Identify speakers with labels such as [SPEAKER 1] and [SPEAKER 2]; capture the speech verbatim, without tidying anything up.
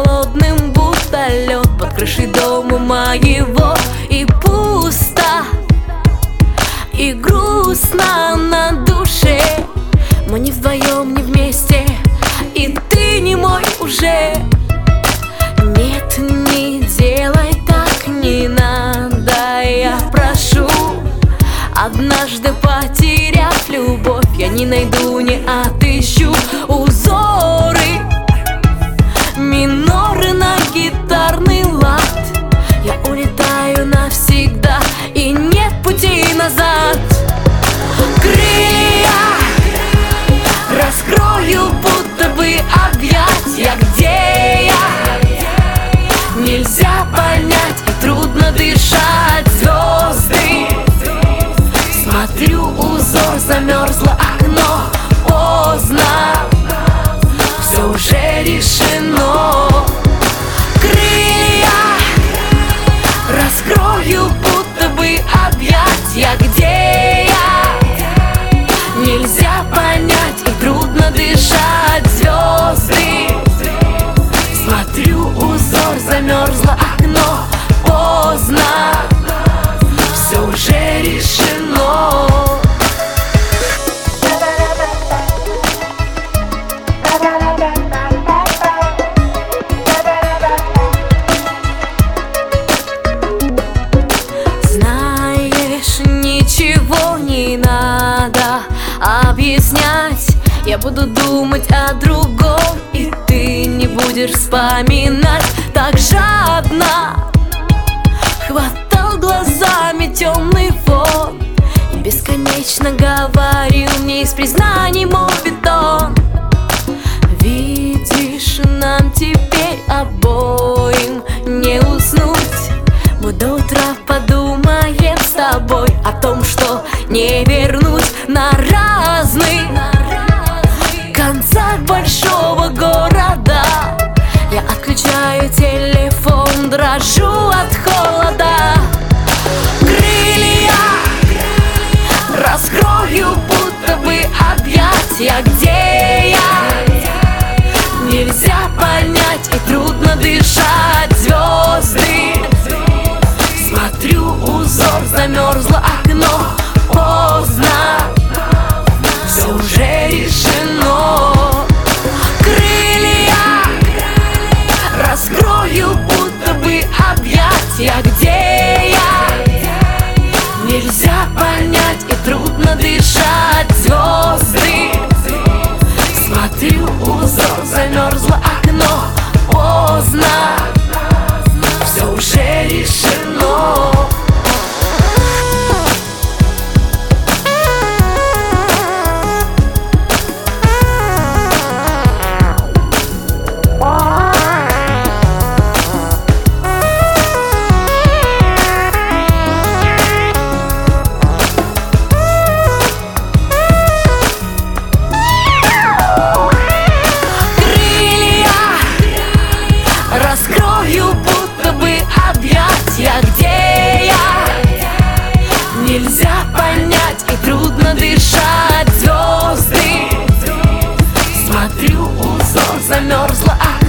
[SPEAKER 1] холодным, будто лед под крышей дома моего. И пусто, и грустно на душе. Мы не вдвоем, не вместе, и ты не мой уже. Нет, не делай так, не надо, я прошу. Однажды потеряв любовь, я не найду, не отыщу узоры, миноры на гитарный лад. Я улетаю навсегда, и нет пути назад. Крылья раскрою, будто бы объятья, где я. Нельзя понять, и трудно дышать. Звезды, смотрю, узор, замерзло окно. Поздно, все уже решено. Крылья раскрою, будто бы объятья, где я. Нельзя понять, и трудно дышать. Звезды, смотрю, узор, замерзло окно. Поздно, все уже решено. Знаешь, ничего не надо объяснять. Я буду думать о другом, и ты не будешь вспоминать. Так жадно хватал глазами темный фон и бесконечно говорил мне из признаний моветон. Видишь, нам теперь обоим не уснуть. Мы до утра подумаем с тобой о том, что не вернуть на разных концах большого города. Я отключаю телефон, дрожу от холода. Крылья раскрою, будто бы объятья, где я. Нельзя понять, и трудно дышать. Звезды, смотрю, узор, замерзло окно. Поздно, все уже решено. Крылья раскрою, будто бы объятья, где я. Нельзя понять, и трудно дышать. Звезды, смотрю, узор, замерзло окно. Поздно, все уже решено. Раскрою, будто бы объятья, где я. Нельзя понять, и трудно дышать. Звезды, смотрю, узор, замерзло окно.